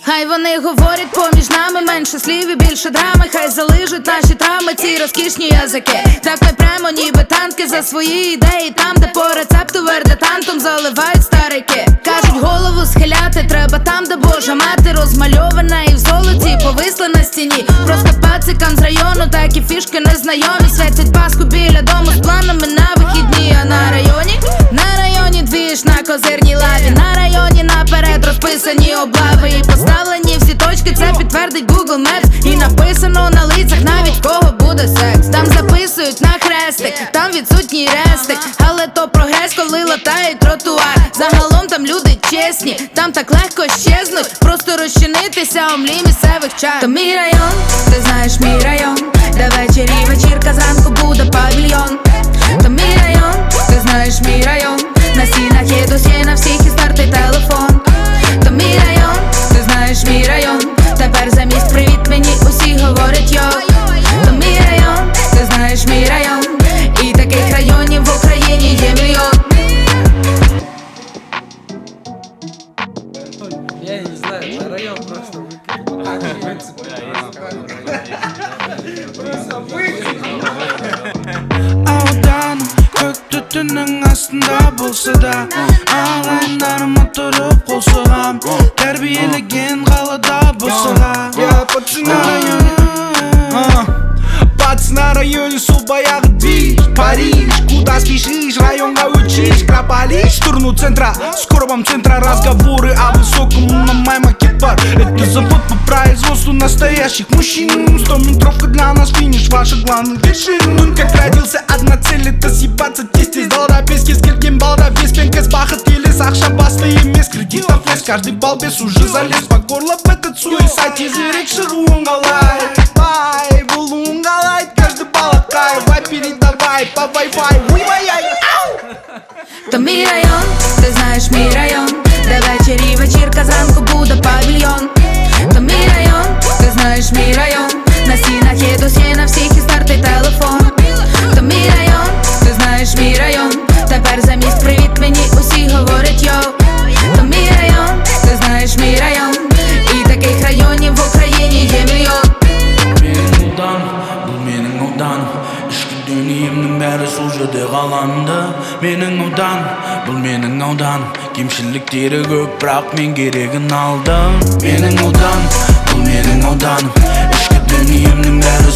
Хай вони говорять поміж нами, менше слів і більше драми. Хай залижуть наші травми, ці розкішні язики. Так ми прямо ніби танки за свої ідеї. Там, де по рецепту вердетантом заливають старики. Кажуть, голову схиляти треба там, де Божа мати розмальована і в золоті повисла на стіні. Просто пацикам з району такі фішки незнайомі. Святять Пасху біля дому з планами на вихідні. А на районі двіж на козирній лаві. На районі наперед розписані облави і поставлені всі точки, це підтвердить Google Maps. І написано на лицях навіть кого буде секс. Там записують на хрестик, там відсутній рестик. Але то прогрес, коли латають тротуар. Загалом там люди чесні, там так легко щезнуть. Просто розчинитися у млі місцевих чар. То мій район, ти знаєш мій район, де ввечері вечірка, зранку буде павільйон. То мій район, ти знаєш мій район, на стінах є досі на всіх і стартий телефон. То мій район, ти знаєш мій район, тепер замість привіт мені усі говорять йо. То мій район, ти знаєш мій район, і таких районів в Україні є мільйон. Я не знаю, это район просто Ауданым көкті түннің астында болса да ағайындарыма тұрып қол соғам. Тәрбиелеген қалада болса да Пац на районе, сол баяғы движ. Париж, куда спешишь, районға учишь. Крополись, в сторону центра, скоро вам центра. Разговоры о высоком, на май макет бар. Это завод по производству настоящих мужчин. 100-метровка для нас финиш, ваша главная вершина. Как родился, одна цель, это съебаться тесте. Балда без кез келген балда, без пенкес бақыт елес. Ақша басты емес, кредитов лес. Каждый балбес уже залез по горло в этот суицид. Тезірек шыруын қалай, бай, болуын қалай. Каждый балакай, вай передавай по Wi-Fi. Уй-вай-яй, ау! То мій район, ти знаєш мій район, де ввечері вечірка, зранку буде павільйон. То мій район, ти знаєш мій район, на стінах є досі на всіх і стартий телефон. То мій район, ти знаєш мій район, тепер замість привіт мені усі говорять йо. То мій район, ти знаєш мій район, і таких районів в Україні є мільйон. Менің ауданым, бұл менің ауданым. Ішкі дүниемнің бәрі сол жерде қаланды. Менің ауданым, бұл менің ауданым. Кемшіліктері көп, бірақ мен керегін алдым. Менің ауданым, бұл менің ауданым. Ішкі дүниемнің бәрі